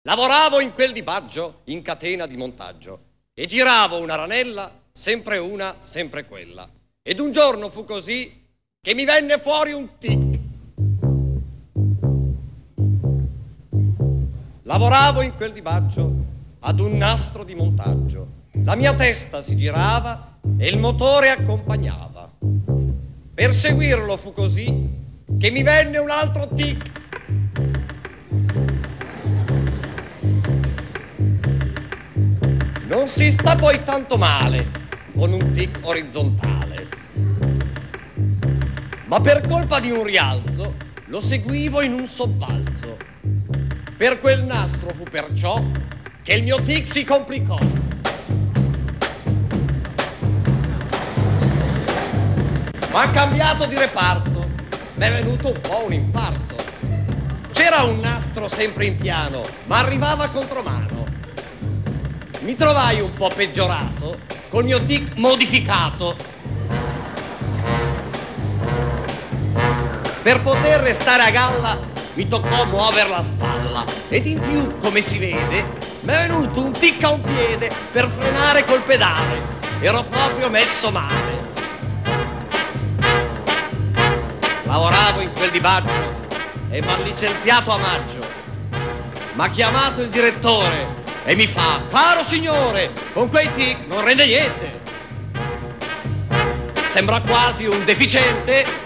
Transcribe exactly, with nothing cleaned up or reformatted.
Lavoravo in quel dibaggio in catena di montaggio e giravo una ranella, sempre una, sempre quella. Ed un giorno fu così che mi venne fuori un tic. Lavoravo in quel dibaggio ad un nastro di montaggio. La mia testa si girava e il motore accompagnava. Per seguirlo fu così che mi venne un altro tic. Non si sta poi tanto male con un tic orizzontale, ma per colpa di un rialzo lo seguivo in un sobbalzo. Per quel nastro fu perciò che il mio tic si complicò. Ma cambiato di reparto, m'è venuto un po' un infarto. C'era un nastro sempre in piano, ma arrivava contromano. Mi trovai un po' peggiorato, col mio tic modificato. Per poter restare a galla mi toccò muover la spalla. Ed in più, come si vede, m'è venuto un tic a un piede per frenare col pedale. Ero proprio messo male. Lavoravo in quel dibaggio e m'han licenziato a maggio. M'ha chiamato il direttore e mi fa: caro signore, con quei tic non rende niente. Sembra quasi un deficiente